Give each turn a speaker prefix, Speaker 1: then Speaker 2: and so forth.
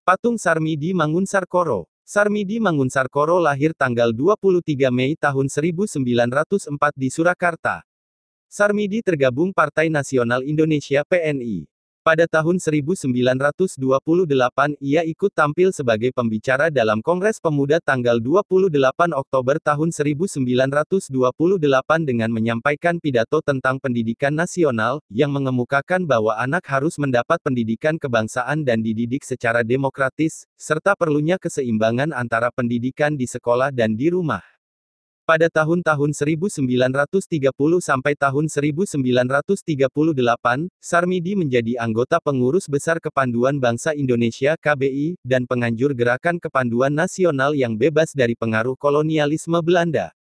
Speaker 1: Patung Sarmidi Mangunsarkoro. Sarmidi Mangunsarkoro lahir tanggal 23 Mei tahun 1904 di Surakarta. Sarmidi tergabung Partai Nasional Indonesia (PNI). Pada tahun 1928 ia ikut tampil sebagai pembicara dalam Kongres Pemuda tanggal 28 Oktober tahun 1928 dengan menyampaikan pidato tentang pendidikan nasional, yang mengemukakan bahwa anak harus mendapat pendidikan kebangsaan dan dididik secara demokratis, serta perlunya keseimbangan antara pendidikan di sekolah dan di rumah. Pada tahun-tahun 1930 sampai tahun 1938, Sarmidi menjadi anggota pengurus besar Kepanduan Bangsa Indonesia (KBI) dan penganjur Gerakan Kepanduan Nasional yang bebas dari pengaruh kolonialisme Belanda.